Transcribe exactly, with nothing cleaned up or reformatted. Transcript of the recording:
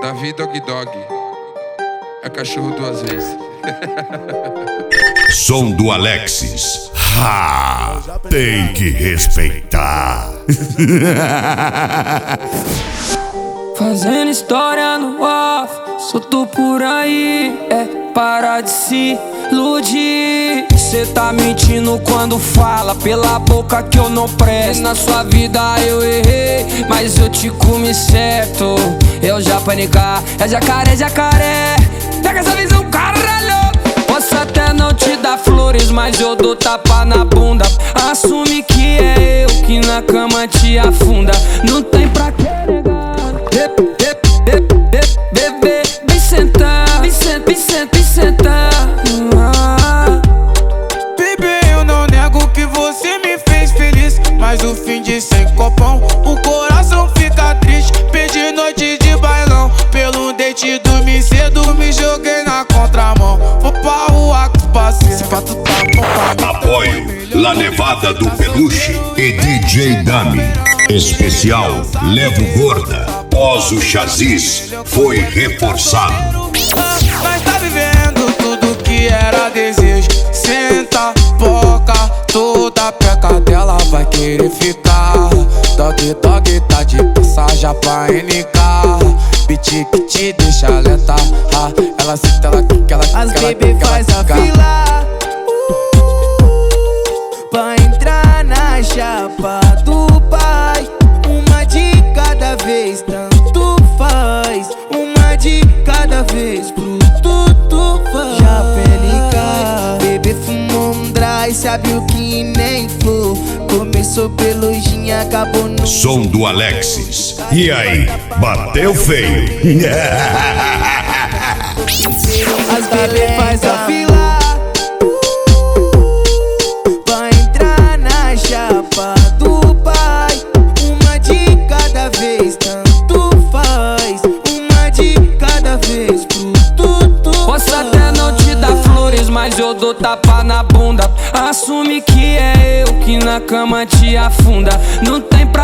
Davi Dog Dog é cachorro duas vezes. Som do Alexis. Ha! Tem que respeitar. Fazendo história no off, solto por aí, é para de se iludir. Cê tá mentindo quando fala pela boca que eu não presto. Na sua vida eu errei, mas eu te comi certo. Eu já panicar, é jacaré, jacaré. Pega essa visão, caralho. Posso até não te dar flores, mas eu dou tapa na bunda. Assume que é eu que na cama te afunda. Não tem pra que negar. Bebê, vem sentar, vem sentar, vem sentar, vem sentar. Bebê, eu não nego que você me fez feliz, mas o fim de sem copão, o coração fica triste. Perdi noite de bailão, pelo date dormi cedo, me joguei na contramão. Vou pra rua com os parceiros, pra tu tá bom. Apoio La Nevada do Peluche e D J Dami. Especial Levo Gorda. Pós o chassis foi reforçado. Mas tá vivendo tudo que era desejo. Senta, boca, toda peca dela vai querer ficar. Dog, dog, tá de passagem pra N K. Beat que te deixa lenta. Ela senta, ela quica, ela quica. As bebê faz a fila pra entrar na chapa do pai. Uma de cada vez, tanto faz. Uma de cada vez, pro tudo faz. Já pelica, bebê fumou um dry, sabe o que nem flor. Começou pelo gin, acabou no Som do Alexis. E aí, bateu feio? As bebê faz a fila pra entrar na chapa do pai. Uma de cada vez, tanto faz. Uma de cada vez, pro tudo. Posso até não te dar flores, mas eu dou tapa na bunda. Assume que é eu que na cama te afunda. Não tem pra